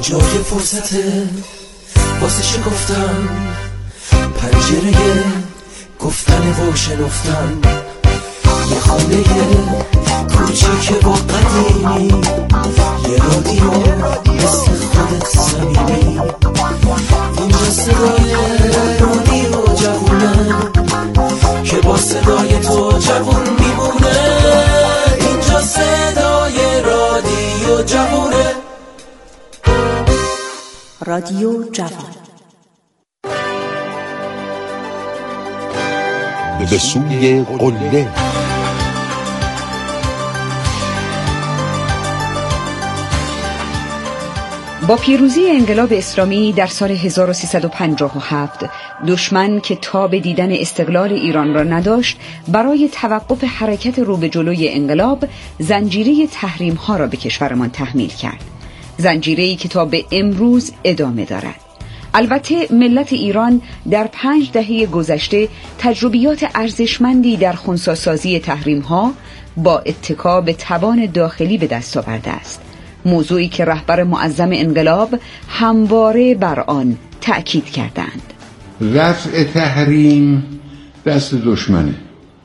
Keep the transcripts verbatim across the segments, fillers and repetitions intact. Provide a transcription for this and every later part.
اینجا یه فرصته واسه شکفتن پنجره گفتن و شنفتن، یه خونه کوچیک با قدیمی، یه رادیو مثل خودت صمیمی. اینجا صدای رادیو جوونه که با صدای تو جوون میمونه. اینجا صدای رادیو جوونه، رادیو جوان. به سوی قله. با پیروزی انقلاب اسلامی در سال هزار و سیصد و پنجاه و هفت، دشمن که تاب دیدن استقلال ایران را نداشت، برای توقف حرکت رو به جلوی انقلاب زنجیره تحریم ها را به کشورمان تحمیل کرد. زنجیره‌ای که تا به امروز ادامه دارد. البته ملت ایران در پنج دهه گذشته تجربیات ارزشمندی در خنثی‌سازی تحریم‌ها با اتکا به توان داخلی به دست آورده است، موضوعی که رهبر معظم انقلاب همواره بر آن تأکید کردند. رفع تحریم دست دشمنه،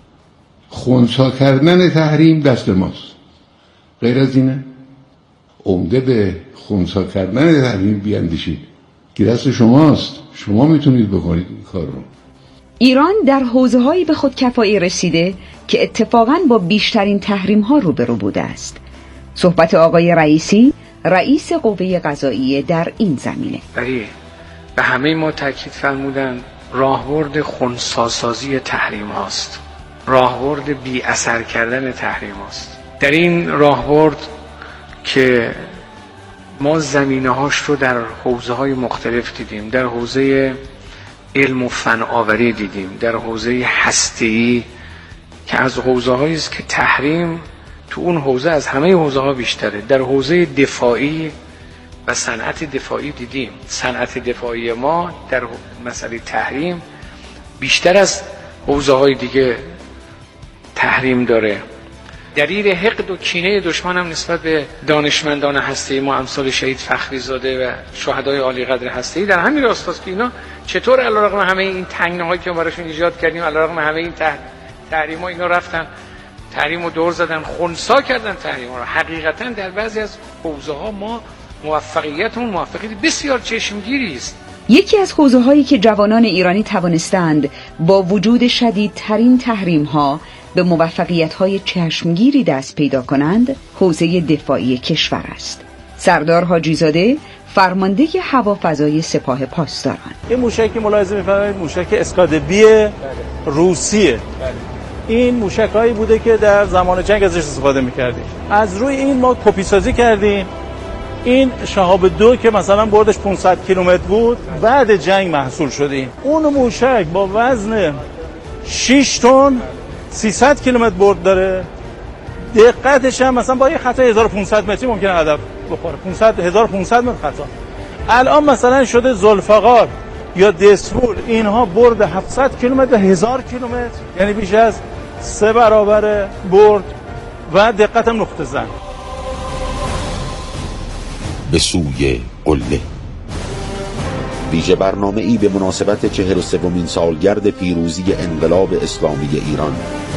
خنثی کردن تحریم دست ماست. غیر از اینه؟ عمده به خنثی کردن تحریم بیاندیشید که دست شماست، شما میتونید بکنید این کار رو. ایران در حوزه‌هایی به خودکفایی رسیده که اتفاقاً با بیشترین تحریم‌ها روبرو بوده است. صحبت آقای رئیسی، رئیس قوه قضاییه در این زمینه. بله، به همه ما تاکید فرمودن راهبرد خنثی‌سازی تحریم هاست، راهبرد بی اثر کردن تحریم هاست. در این راهبرد که ما زمینه هاش رو در حوزه های مختلف دیدیم، در حوزه علم و فن آوری دیدیم، در حوزه هسته‌ای که از حوزه هایی است که تحریم تو اون حوزه از همه حوزه ها بیشتره، در حوزه دفاعی و صنعت دفاعی دیدیم. صنعت دفاعی ما در مسئله تحریم بیشتر از حوزه های دیگه تحریم داره. دلیل حقد و کینه دشمن هم نسبت به دانشمندان هسته‌ای ما امثال شهید فخری زاده و شهدای عالی قدر هسته‌ای در همین راستاست که اینا چطور علیرغم همه این تنگناهایی که ما براشون ایجاد کردیم، علیرغم همه این تحریم‌ها، اینا رفتن تحریم رو دور زدن، خنثی کردن تحریم رو. حقیقتا در بعضی از حوزه‌ها ما موفقیتمون موفقیت بسیار چشمگیری است. یکی از حوزه‌هایی که جوانان ایرانی توانستند با وجود شدیدترین تحریم‌ها به موفقیت‌های چشمگیری دست پیدا کنند، حوزه دفاعی کشور است. سردار حاجی زاده، فرمانده هوافضای سپاه پاسداران. این موشکی که ملاحظه می‌فرمایید موشک اسکادبی روسیه. این موشکایی بوده که در زمان جنگ ازش استفاده می‌کردیم. از روی این ما کپی سازی کردیم. این شهاب دو که مثلا بردش پانصد کیلومتر بود، بعد جنگ محصول شدیم. اون موشک با وزن شش تن سیصد کیلومتر برد داره. دقتش هم مثلا با یه خطا هزار و پانصد متری ممکنه هدف بخوره. پانصد هزار و پانصد متر خطا. الان مثلا شده ذوالفقار یا دسفول، اینها برد هفتصد کیلومتر و هزار کیلومتر، یعنی بیش از سه برابر برد و دقت هم نقطه زن. به سوی قله. ویژه برنامه ای به مناسبت چهل و سومین سالگرد پیروزی انقلاب اسلامی ایران.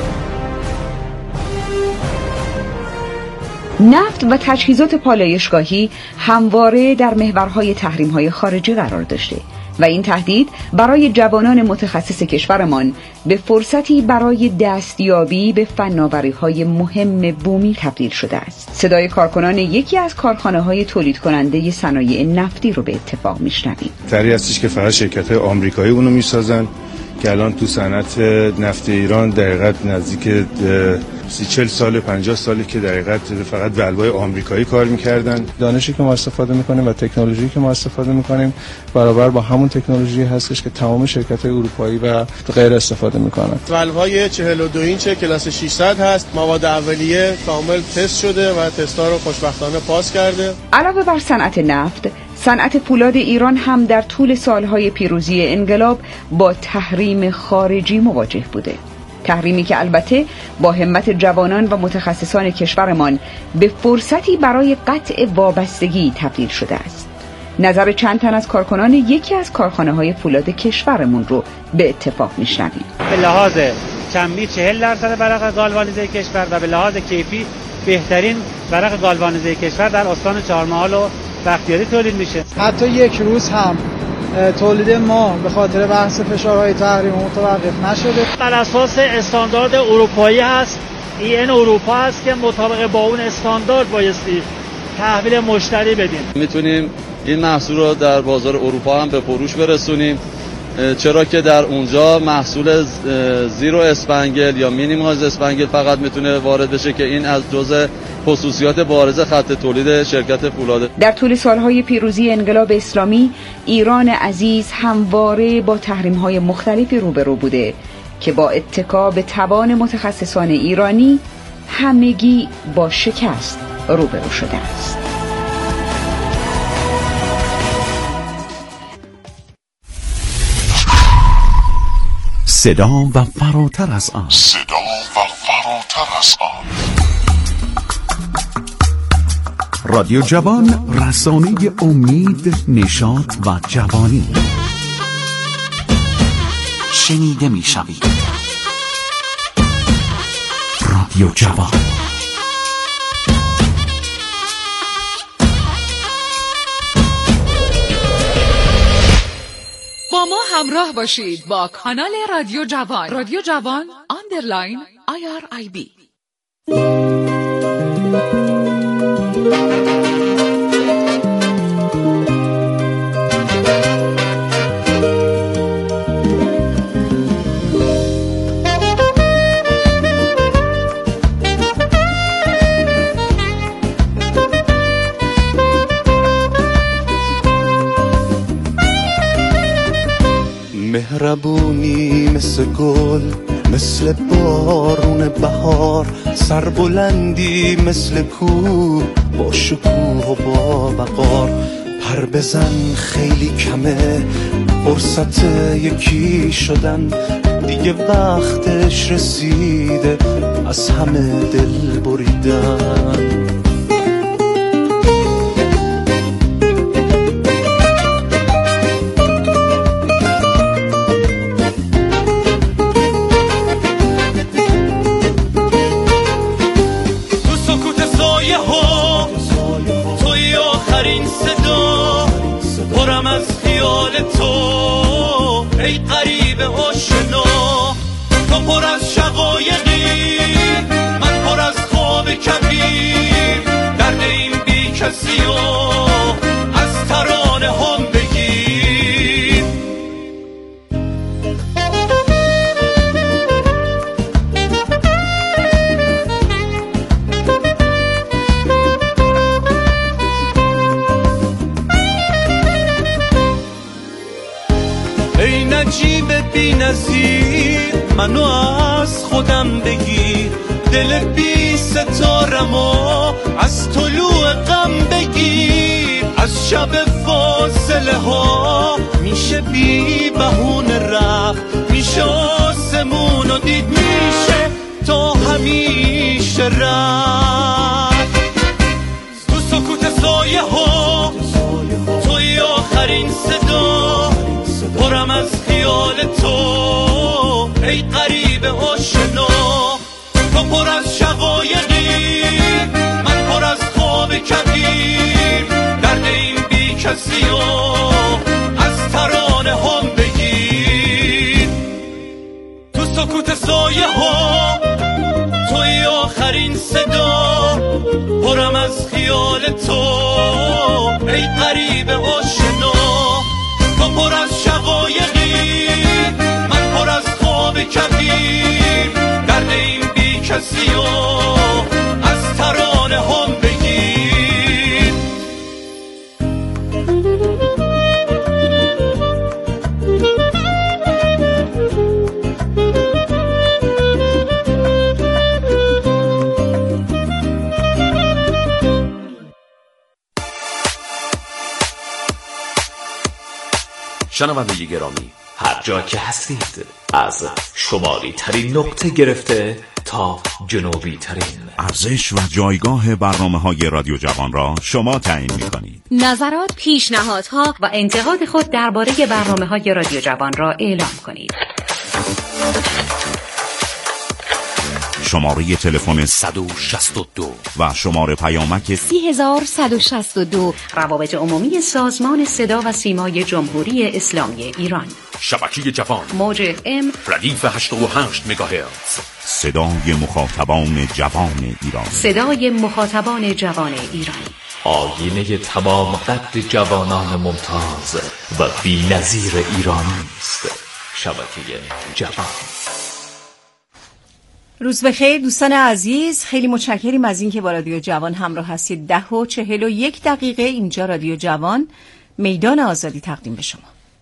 نفت و تجهیزات پالایشگاهی همواره در محورهای تحریم‌های خارجی قرار داشته و این تهدید برای جوانان متخصص کشورمان به فرصتی برای دستیابی به فناوری‌های مهم بومی تبدیل شده است. صدای کارکنان یکی از کارخانه‌های تولید کننده صنایع نفتی رو به اتفاق میشنویم. طریقی هستش که فقط شرکت‌های آمریکایی اونو میسازن که الان تو صنعت نفت ایران دقیقاً نزدیک سی چل سال پنجاه سالی که دقیقاً فقط والوای آمریکایی کار می‌کردن. دانشی که ما استفاده می‌کنیم و تکنولوژی که ما استفاده می‌کنیم برابر با همون تکنولوژی هستش که تمام شرکت‌های اروپایی و غیر استفاده می‌کنن. والوهای چهل و دو اینچ کلاس ششصد هست. مواد اولیه کامل تست شده و تست‌ها رو خوشبختانه پاس کرده. علاوه بر صنعت نفت، صنعت فولاد ایران هم در طول سالهای پیروزی انقلاب با تحریم خارجی مواجه بوده. تحریمی که البته با همت جوانان و متخصصان کشورمان به فرصتی برای قطع وابستگی تبدیل شده است. نظر چند تن از کارکنان یکی از کارخانه‌های فولاد کشورمون رو به اتفاق میشنویم. به لحاظ کمی چهل درصد ورق گالوانیزه کشور و به لحاظ کیفی بهترین ورق گالوانیزه کشور در استان چهارمحال و بختیاری تولید میشه. حتی یک روز هم تولید ما به خاطر بحث فشارهای تحریم متوقف نشده. بر اساس استاندارد اروپایی هست، ای ان اروپا هست که مطابق با اون استاندارد بایستی تحویل مشتری بدیم. میتونیم این محصول رو در بازار اروپا هم به فروش برسونیم، چرا که در اونجا محصول زیرو اسپنگل یا مینیمایز اسپنگل فقط میتونه وارد بشه که این از جزء خصوصیات بارز خط تولید شرکت فولاده. در طول سالهای پیروزی انقلاب اسلامی ایران عزیز همواره با تحریم‌های مختلفی روبرو بوده که با اتکا به توان متخصصان ایرانی همگی با شکست روبرو شده است. صدا و فراتر از آن، صدا و فراتر از آن. رادیو جوان، رسانه امید، نشاط و جوانی. شنیده می شوید رادیو جوان. با ما همراه باشید با کانال رادیو جوان، رادیو جوان آندرلاین آی آر آی بی. مهربونی مثل گل، مثل بارون بهار، سربلندی مثل کوه با شکوه و با وقار. پر بزن خیلی کمه فرصت یکی شدن، دیگه وقتش رسیده از همه دل بریدن. از ترانه هم بگیر. ای نجیب بی نظیر منو از خودم بگیر، دل بی ستارمو از طلوع غم بگیر. از شب فاصله ها میشه بی بهونه رفت، میشه آسمون و دید، میشه تا همیشه رفت. تو سکوت سایه ها توی آخرین صدا، پرم از خیال تو ای غریب آشنا. تو پر از شقایقی، من پر از خواب کبیر، درد این بی کسی و از ترانه هم بگیر. تو سکوت سایه ها توی آخرین صدا، پرم از خیال تو ای غریب آشنا. تو پر از شقایقی، من پر از خواب کبیر، درد این بی کسی و از ترانه هم بگیر. شنونده گرامی، هر جا که هستید از شمالی ترین نقطه گرفته تا جنوبی ترین. ارزش و جایگاه برنامه‌های رادیو جوان را شما تعیین می‌کنید. نظرات، پیشنهادها و انتقاد خود درباره برنامه‌های رادیو جوان را اعلام کنید. شماره تلفن صد و شصت و دو و شماره پیامک سی هزار صد و شصت و دو روابط عمومی سازمان صدا و سیمای جمهوری اسلامی ایران. شبکه جوان موج اف ام ردیف هشتاد و هشت مگاهرتز. صدای مخاطبان جوان ایران. صدای مخاطبان جوان ایران. آینه تمام قد جوانان ممتاز و بی‌نظیر ایرانی است. شبکه جوان. روز بخیر دوستان عزیز، خیلی متشکریم از اینکه با رادیو جوان همراه هستید. ده و چهل و یک دقیقه اینجا رادیو جوان، میدان آزادی تقدیم به شما.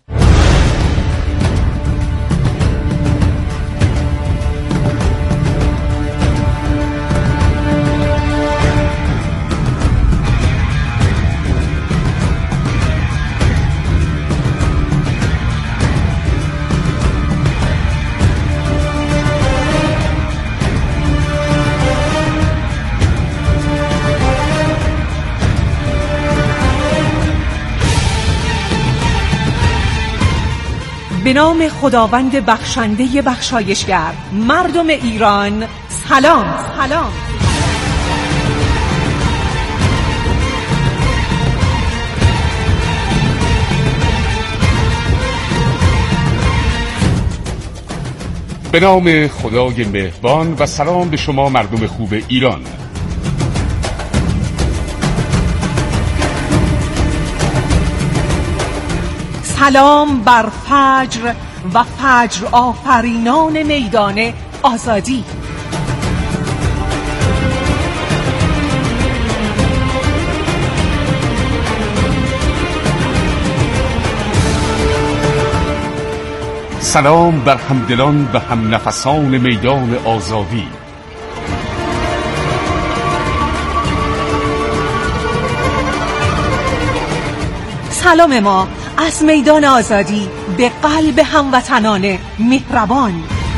به نام خداوند بخشنده بخشایشگر، مردم ایران سلام سلام. به نام خدای مهربان و سلام به شما مردم خوب ایران. سلام بر فجر و فجر آفرینان میدان آزادی. سلام بر همدلان و هم نفسان میدان آزادی. سلام ما از میدان آزادی به قلب هموطنان مهربان.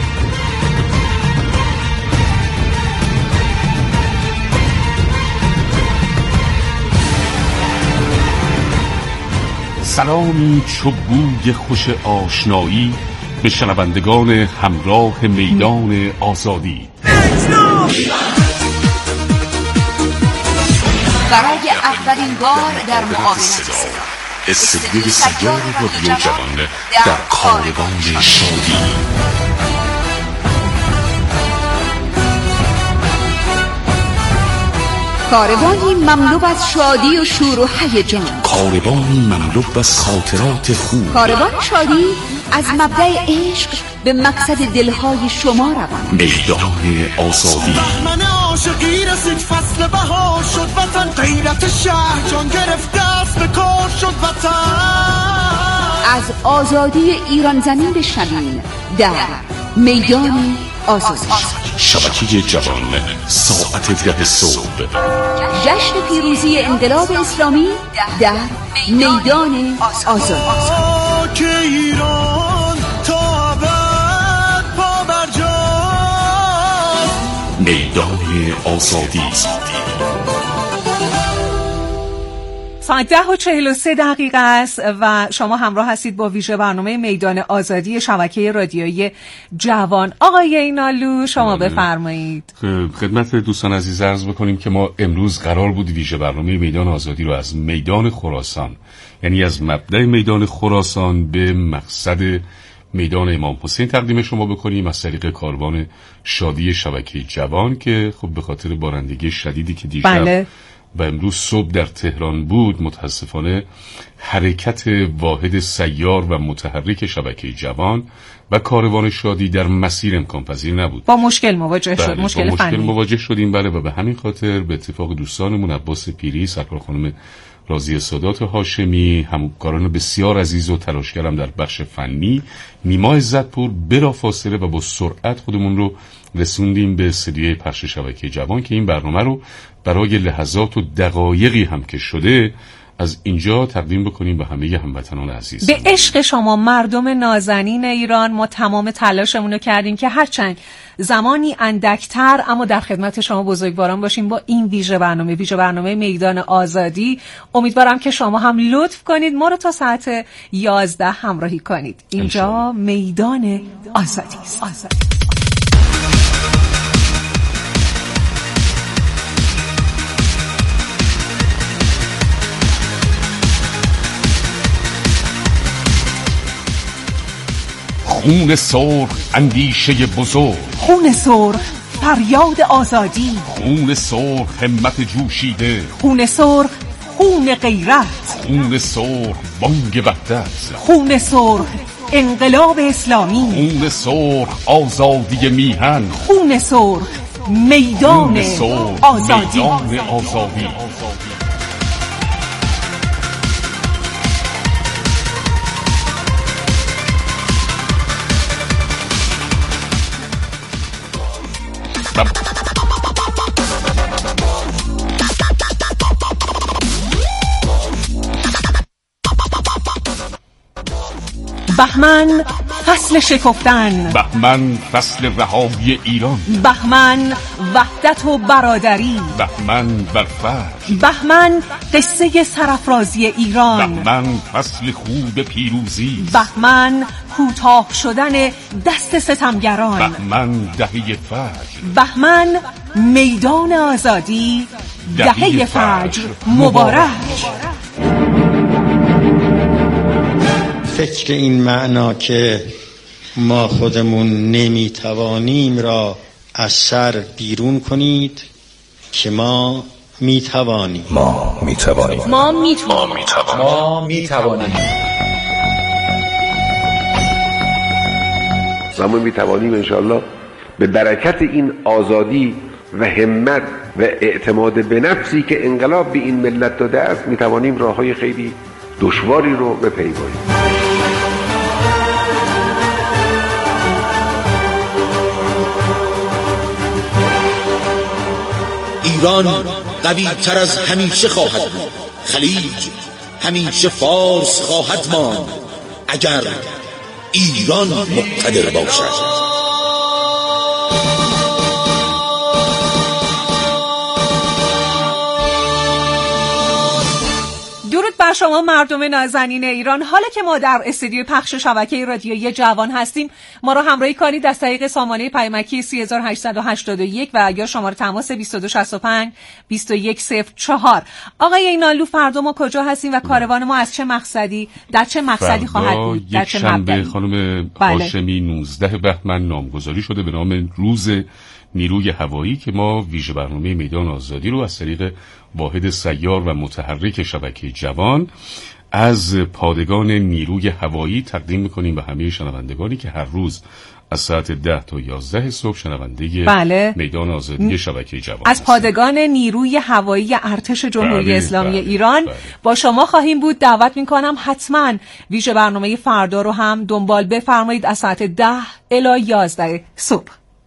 سلامی چو بوی خوش آشنایی به شنوندگان همراه میدان آزادی. برای اولین بار در معاونت استدیوی سیار رادیو جوان در کاروان شادی. کاروانی مملو از شادی و شور و هیجان. کاروانی مملو از خاطرات خوب. کاروان شادی از مبدأ عشق به مقصد دلهای شما روان. میدان آزادی. بهمن عاشقی رسید، فصل بهار شد، وطن غیرت شهر جان گرفت، دست به کار شد وطن. از آزادی ایران زمین بشنویم در میدان آزادی. شبکه جوان ساعت ده صبح. جشن پیروزی انقلاب اسلامی در میدان آزادی. که ایران تا ابد پا بر جا. میدان آزادی. ساعت ده و چهل و سه دقیقه است و شما همراه هستید با ویژه برنامه میدان آزادی شبکه رادیویی جوان. آقای اینالو شما بفرمایید. خدمت دوستان عزیز عرض بکنیم که ما امروز قرار بود ویژه برنامه میدان آزادی رو از میدان خراسان، یعنی از مبدأ میدان خراسان به مقصد میدان امام حسین تقدیم شما بکنیم از طریق کاروان شادی شبکه جوان که خب به خاطر بارندگی شدیدی که دیشب بله. و امروز صبح در تهران بود، متاسفانه حرکت واحد سیار و متحرک شبکه جوان و کاروان شادی در مسیر امکان پذیر نبود. با مشکل مواجه شد. بله، مشکل با مشکل فنی مواجه شدیم بله، و به همین خاطر به اتفاق دوستانمون عباس پیری، سرکار خانم راضیه سادات هاشمی، همکاران بسیار عزیز و تلاشگرم در بخش فنی، نیما عزتپور، بلافاصله و با سرعت خودمون رو رسوندیم به استدیوی پخش شبکه جوان که این برنامه رو برای لحظات و دقایقی هم که شده از اینجا تقدیم بکنیم به همه هموطنان عزیز. به عشق شما مردم نازنین ایران، ما تمام تلاشمون رو کردیم که هرچند زمانی اندکتر اما در خدمت شما بزرگواران باشیم با این ویژه برنامه ویژه برنامه میدان آزادی. امیدوارم که شما هم لطف کنید ما رو تا ساعت یازده همراهی کنید. اینجا میدان آزادی است. آزادی. خون سرخ اندیشه بزرگ، خون سرخ فریاد آزادی، خون سرخ همت جوشیده، خون سرخ خون غیرت، خون سرخ بانگ وحدت، خون سرخ انقلاب اسلامی، خون سرخ آزادی میهن، خون سرخ میدان آزادی. میدان آزادی. بهمن فصل شکفتن، بهمن فصل رهایی ایران، بهمن وحدت و برادری، بهمن برفرج، بهمن قصه سرافرازی ایران، بهمن فصل خوب پیروزی، بهمن کوتاه شدن دست ستمگران، بهمن دهه فجر، بهمن میدان آزادی، دهه فجر مبارک. فکر این معنا که ما خودمون نمیتوانیم را از سر بیرون کنید که ما میتوانیم. ما میتوانیم. ما میتوانیم. ما میتوانیم. ما میتوانیم انشاءالله به برکت این آزادی و همت و اعتماد به نفسی که انقلاب به این ملت داده است میتوانیم راههای خیلی دشواری رو بپیماییم. ایران قوی تر از همیشه خواهد بود، خلیج همیشه فارس خواهد ماند اگر ایران مقتدر باشد. درود بر شما مردم نازنین ایران. حالا که ما در استودیو پخش شبکه رادیویی جوان هستیم، ما را همراهی کنید از طریق سامانه پیامکی سه هزار و هشتصد و هشتاد و یک و یا شماره تماس بیست و دو شصت و پنج بیست و یک صفر چهار. آقای اینالو، فردا ما کجا هستیم و کاروان ما از چه مقصدی در چه مقصدی خواهد بود؟ در چه مبدأی؟ خانم هاشمی نوزده بهمن نامگذاری شده به نام روز نیروی هوایی که ما ویژه برنامه میدان آزادی رو از طریق واحد سیار و متحرک شبکه جوان از پادگان نیروی هوایی تقدیم میکنیم به همه شنوندگانی که هر روز از ساعت ده تا یازده صبح شنونده بله. میدان آزادی شبکه جوان از هستن. پادگان نیروی هوایی ارتش جمهوری بله، اسلامی بله، ایران بله. با شما خواهیم بود. دعوت میکنم حتما ویژه برنامه فردا رو هم دنبال بفرمایید از ساعت ده الی یازده صبح.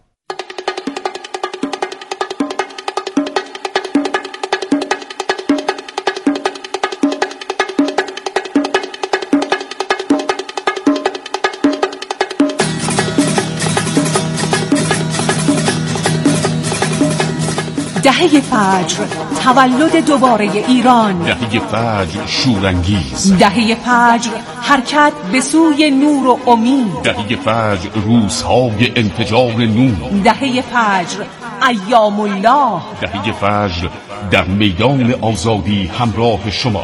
دهه فجر، تولد دوباره ایران. دهه فجر شورانگیز. دهه فجر، حرکت به سوی نور و امید. دهه فجر، روزهای انفجار نور. دهه فجر، ایام الله. دهه فجر، در میدان آزادی همراه شما.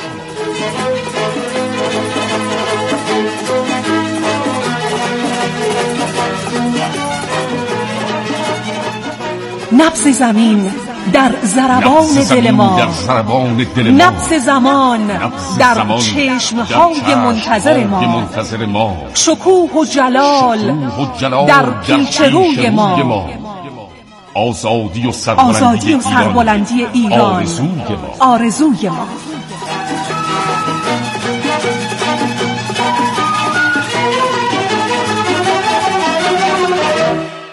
نبض زمین در ضربان دل ما، نبض زمان در چشمهای منتظر ما، شکوه و جلال در پیش روی ما، آزادی و سربلندی ایران آرزوی ما.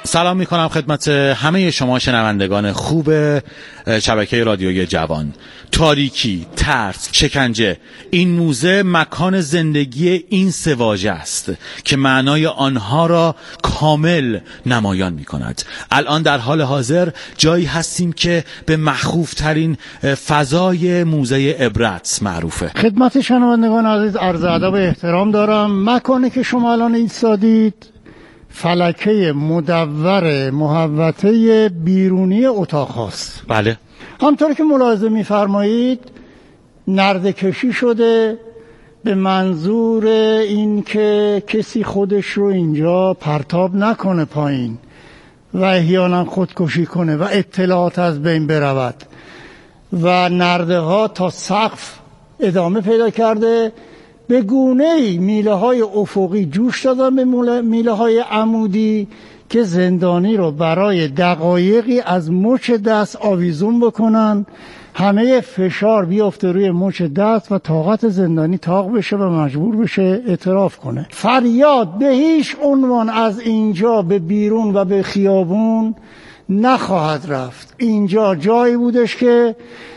سلام میکنم خدمت همه شما شنوندگان خوب شبکه رادیوی جوان. تاریکی، ترس، شکنجه، این موزه مکان زندگی این سه واژه است که معنای آنها را کامل نمایان میکند. الان در حال حاضر جایی هستیم که به مخوف ترین فضای موزه عبرت معروفه. خدمت شنوندگان عزیز عرض ادب و احترام دارم. مکانی که شما الان ایستادید فلکه مدور محوطه بیرونی اتاق هاست. بله. همطور که ملاحظه می‌فرمایید نرده کشی شده به منظور این که کسی خودش رو اینجا پرتاب نکنه پایین و احیانا خودکشی کنه و اطلاعات از بین برود و نرده ها تا سقف ادامه پیدا کرده. به گونه‌ای میله های افقی جوش دادن به میله های عمودی که زندانی رو برای دقایقی از مچ دست آویزون بکنن، همه فشار بیافته روی مچ دست و طاقت زندانی طاق بشه و مجبور بشه اعتراف کنه. فریاد به هیچ عنوان از اینجا به بیرون و به خیابون نخواهد رفت. اینجا جایی بودش که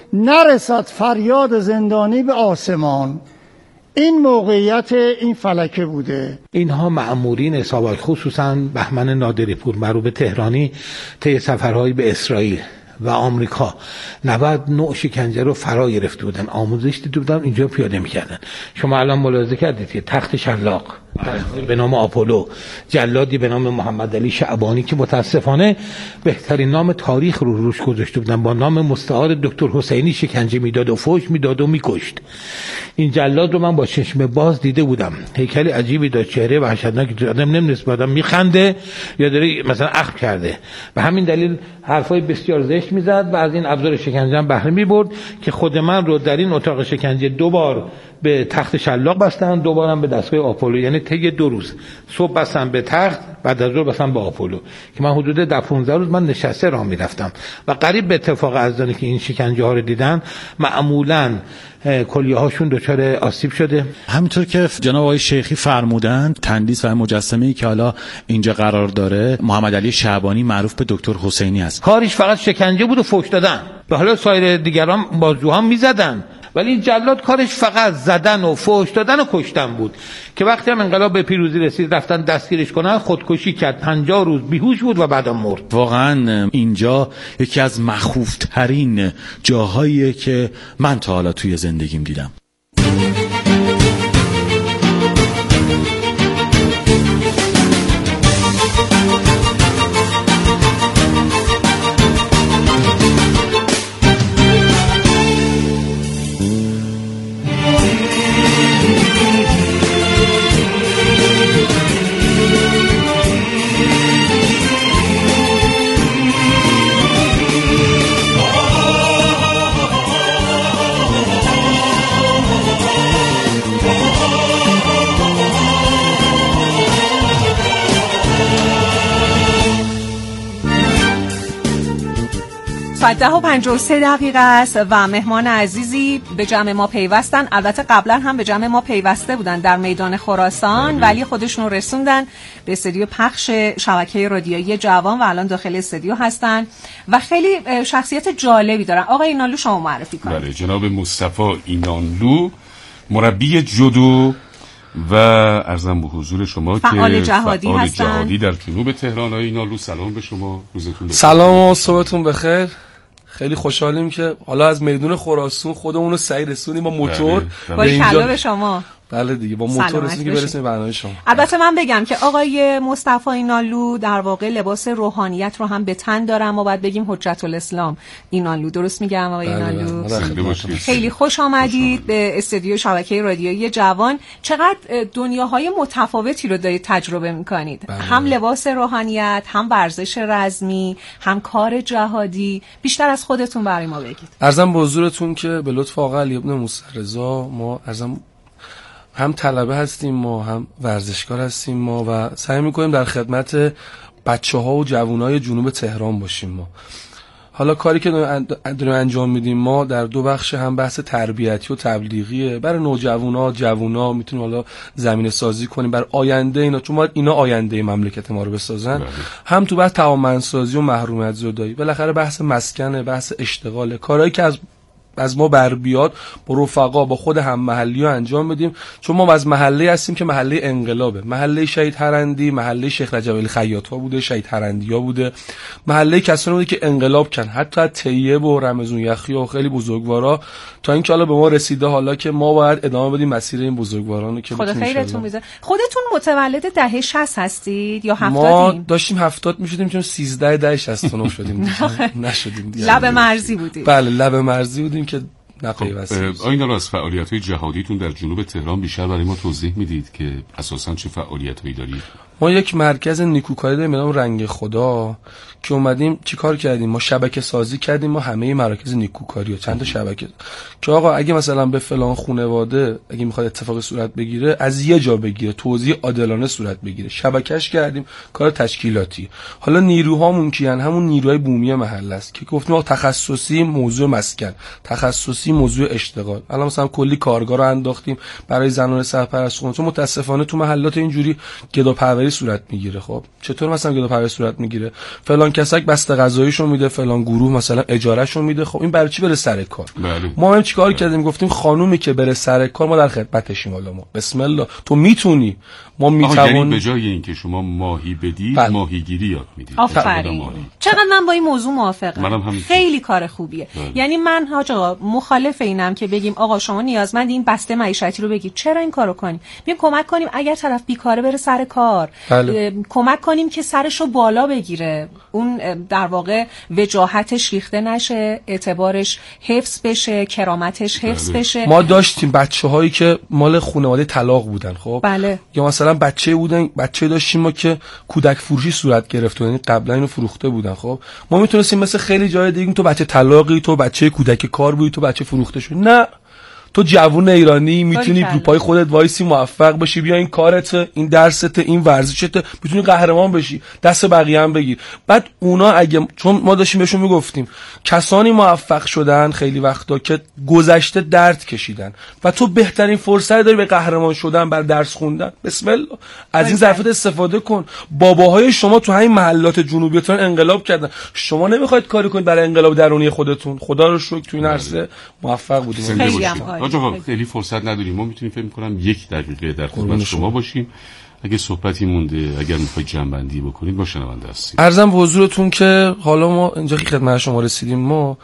نرسد فریاد زندانی به آسمان. این موقعیت این فلکه بوده. اینها مأمورین اصابات خصوصا بهمن نادری پور معروف تهرانی طی سفرهایی به اسرائیل و آمریکا نود نوع شکنجه رو فرا گرفته بودن، آموزش دیده بودن، اینجا پیاده میکردن. شما الان ملاحظه کردید که تخت شلاق به نام آپولو، جلادی به نام محمد علی شعبانی که متاسفانه بهترین نام تاریخ رو روش گذاشته بودن، با نام مستعار دکتر حسینی شکنجه میداد و فحش میداد و میکشت. این جلاد رو من با چشم باز دیده بودم. هیکل عجیبی داشت، چهره وحشتناکی، آدم نمی‌دونست آدم میخنده یا داره مثلا اخم کرده. به همین دلیل حرفای بسیار زشت میزد و از این ابزار شکنجه هم بهره میبرد که خود من رو در این اتاق شکنجه دو بار به تخت شلاق بستن، دو بارم به دستگاه آپولو، یعنی طی دو روز. صبح بستم به تخت، بعد از ظهر بستم به آپولو که من حدود ده پانزده روز من نشسته راه میرفتم و قریب به اتفاق ازدانی که این شکنجه ها رو دیدن معمولاً کلیه هاشون دچار آسیب شده. همینطور که جناب آقای شیخی فرمودند، تندیس و مجسمه‌ای که حالا اینجا قرار داره محمد علی شعبانی معروف به دکتر حسینی است. کارش فقط شکنجه بود و فحش دادن. به حالا سایر دیگران بازجوها میزدن، ولی این جلاد کارش فقط زدن و فحش دادن و کشتن بود که وقتی هم انقلاب به پیروزی رسید رفتن دستگیرش کنن، خودکشی کرد، پنجاه روز بیهوش بود و بعدم مرد. واقعا اینجا یکی از مخوفترین جاهاییه که من تا حالا توی زندگیم دیدم. ساعت ده و پنجاه و سه دقیقه است و مهمان عزیزی به جمع ما پیوستن. البته قبلا هم به جمع ما پیوسته بودن در میدان خراسان، ولی خودشون رسوندن به استودیو پخش شبکه رادیویی جوان و الان داخل استودیو هستن و خیلی شخصیت جالبی دارن. آقای اینانلو شما معرفی کنید. بله، جناب مصطفی اینانلو، مربی جودو و عرضم به حضور شما فعال که جهادی فعال هستن. جهادی در جنوب تهران. آقای اینانلو سلام به شما، روزتون بخیر. سلام و صبحتون بخیر. خیلی خوشحالیم که حالا از میدون خراسان خودمون رو سعی رسونیم با موتور با اینجا به شما. بله دیگه، با موتور رسیدیم که برسیم به برنامه شما. البته من بگم که آقای مصطفی اینانلو در واقع لباس روحانیت رو هم به تن دارن، ما باید بگیم حجت الاسلام اینانلو. درست میگم آقای اینانلو؟ خیلی خوش آمدید به استودیو شبکه رادیویی جوان. چقدر دنیاهای متفاوتی رو دارید تجربه میکنید، هم لباس روحانیت، هم ورزش رزمی، هم کار جهادی. بیشتر از خودتون برای ما بگید. عرضم به حضورتون که به لطف آقا علی ابن موسی رضا ما عرضم هم طلبه هستیم، ما هم ورزشکار هستیم ما و سعی میکنیم در خدمت بچه ها و جوانای جنوب تهران باشیم. ما حالا کاری که داریم انجام میدیم ما در دو بخش، هم بحث تربیتی و تبلیغیه برای نوجوانا، جوونا، میتونیم حالا زمینه سازی کنیم برای آینده اینا، چون ما اینا آینده مملکت ما رو بسازن. بله. هم تو بحث توانمندسازی و محرومیت زدایی، بالاخره بحث مسکنه، بحث اشتغاله، کارهایی که از از ما بر بیاد با رفقا با خود هم محلی ها انجام بدیم، چون ما از محله هستیم که محله انقلابه، محله شهید هرندی، محله شیخ رجب علی خیاط ها بوده، شهید هرندی ها بوده، محله کسانی بوده که انقلاب کردن، حتی طیب و رمضان یخی و خیلی بزرگوارا، تا اینکه حالا به ما رسیده حالا که ما باید ادامه بدیم مسیر این بزرگواران که خدا خیرتون میده. خودتون متولد دهه شصت هستید یا هفتاد؟ ما داشتیم هفتاد میشدیم چون سیزده دهه شصت و نه شدیم. نشدیم دیگه. لب مرزی بودیم. بله لب مرزی بودیم که نپیوستیم. آیا از فعالیت‌های جهادیتون در جنوب تهران بیشتر برای ما توضیح میدید که اساساً چه فعالیت‌هایی دارید؟ ما یک مرکز نیکوکاری داریم به نام رنگ خدا که اومدیم چیکار کردیم؟ ما شبکه سازی کردیم، ما همه مراکز نیکوکاری و چند تا شبکه که آقا اگه مثلا به فلان خانواده اگه میخواد اتفاقی صورت بگیره از یه جا بگیره، توزیع عادلانه صورت بگیره، شبکهش کردیم، کار تشکیلاتی. حالا نیروهامون کیان؟ همون نیروهای بومی محله است که گفتیم آقا تخصصی موضوع مسکن، تخصصی موضوع اشتغال. الان مثلا کلی کارگاه رو انداختیم برای زنان سرپرست خونه، چون متاسفانه تو محلات اینجوری گداپروری صورت میگیره. خب چطور مثلا گداپروری صورت میگیره؟ فلان کسک بسته غذاییشو میده، فلان گروه مثلا اجارهشو میده. خب این برای چی بره سر کار؟ بله. ما هم چیکار بله. کردیم؟ گفتیم خانومی که بره سر کار ما در خدمتشیم. حالا ما بسم الله تو میتونی، ما میتوان، یعنی به جای اینکه شما ماهی بدید بله. ماهیگیری یاد میدید. آفرین. چقدر من با این موضوع موافقم. خیلی کار خوبیه. بله. یعنی من حاج آقا مخالف اینم که بگیم آقا شما نیازمند این بسته معیشتی رو بگید. چرا این کارو کنیم؟ بیایم کمک کنیم اگر طرف بیکاره بره سر کار. بله. کمک کنیم که سرشو بالا بگیره، اون در واقع وجاهتش ریخته نشه، اعتبارش حفظ بشه، کرامتش حفظ بله. بشه. ما داشتیم بچه‌هایی که مال خانواده طلاق بودن. خب بله. یا مثلا بچه بودن، بچه داشتیم ما که کودک فروشی صورت گرفته، یعنی قبلا اینو فروخته بودن. خب ما میتونستیم مثل خیلی جای دیگه تو بچه طلاقی، تو بچه کودک کار بودی، تو بچه فروخته شدی. نه، تو جوون ایرانی میتونی رو پای خودت وایسی، موفق باشی، بیا این کارت، این درست، این ورزشت، میتونی قهرمان بشی، دست بقیه هم بگیر. بعد اونا اگه، چون ما داشتیم بهشون میگفتیم کسانی موفق شدن خیلی وقتا که گذشته درد کشیدن و تو بهترین فرصت داری به قهرمان شدن بر درس خوندن. بسم الله، از این ظرفیت استفاده کن. باباهای شما تو همین محلات جنوبی تهران انقلاب کردن، شما نمیخواید کاری کنید برای انقلاب درونی خودتون. خدا رو شکر تو این عرصه موفق بودیم. آقا خیلی فرصت نداریم، ما میتونیم فکر کنم یک دقیقه در خدمت شما باشیم. اگه صحبتی مونده، اگر میخواید جنبندی بکنید با شنونده هستید. عرضم به حضورتون که حالا ما اینجا که خدمت شما رسیدیم، ما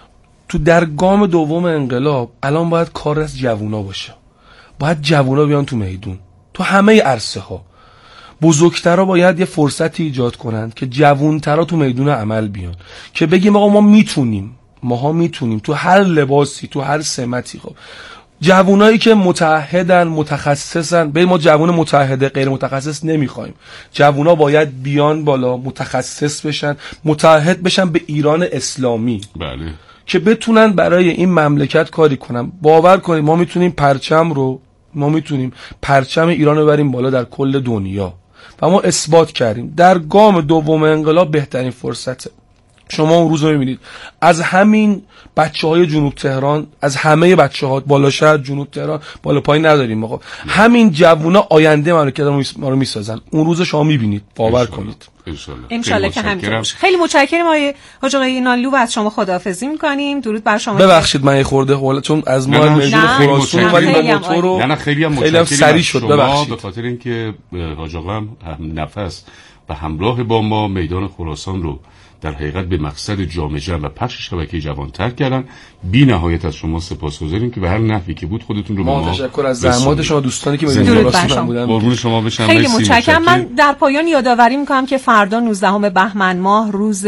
تو در گام دوم انقلاب الان باید کار از جوونا باشه، باید جوونا بیان تو میدون، تو همه عرصه ها. بزرگترها باید یه فرصتی ایجاد کنند که جوونترها تو میدون عمل بیان، که بگیم آقا ما میتونیم، ماها میتونیم تو هر لباسی، تو هر سمتی. خب جوونایی که متعهدن، متخصصن، به ما جوون متعهد غیر متخصص نمیخوایم. جوونا باید بیان بالا، متخصص بشن، متعهد بشن به ایران اسلامی. بله. که بتونن برای این مملکت کاری کنن. باور کنید ما میتونیم پرچم رو، ما میتونیم پرچم ایران رو بریم بالا در کل دنیا و ما اثبات کردیم. در گام دوم انقلاب بهترین فرصته. شما اون روز رو میبینید از همین بچه های جنوب تهران، از همه بچه ها بالا شهر جنوب تهران، بالا پایین نداریم آقا، همین جوونا آینده مملکت ما رو میسازن. اون روز شما میبینید، باور کنید. انشالله که همینطور باشه. خیلی متشکرم آقای حاج آقای اینانلو و از شما خداحافظی میکنیم. درود بر شما. ببخشید من خورده حالا چون از ما میدون خراسان ولی من موتور رو نه خیلی هم متشکرم سری شد. ببخشید به خاطر اینکه حاج آقا هم نفس و همراه با ما میدان خراسان رو در حقیقت به مقصد جامع جمع و پخش شبکه جوان ترک کردن. بی نهایت از شما سپاسگزاریم که به هر نحوی که بود خودتون رو به ما تشکر از زحمات شما دوستانی که میدونید خراسان بودن. قربون شما بشم. خیلی متشکرم. من در پایان یادآوری میکنم که فردا نوزدهم بهمن ماه روز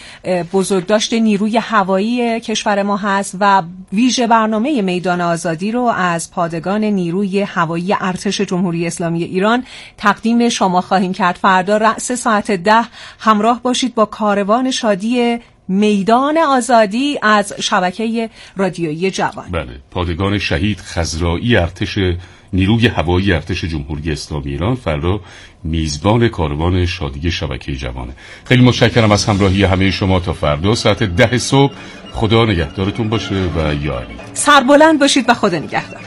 بزرگداشت نیروی هوایی کشور ما هست و ویژه برنامه میدان آزادی رو از پادگان نیروی هوایی ارتش جمهوری اسلامی ایران تقدیم شما خواهیم کرد. فردا رأس ساعت ده همراه باشید با کاروان شادی میدان آزادی از شبکه رادیویی جوان. بله، پادگان شهید خضرایی ارتش نیروی هوایی ارتش جمهوری اسلامی ایران فردا میزبان کاروان شادی شبکه جوانه. خیلی متشکرم از همراهی همه شما. تا فردا ساعت ده صبح. خدا نگهدارتون باشه و یا علی. سربلند باشید و خدا نگهدار.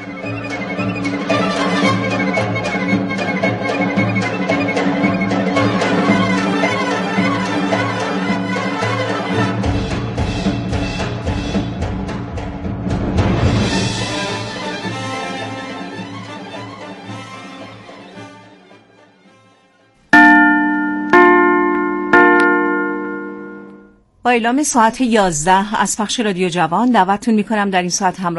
با اعلام ساعت یازده از پخش رادیو جوان دعوتتون میکنم در این ساعت همراه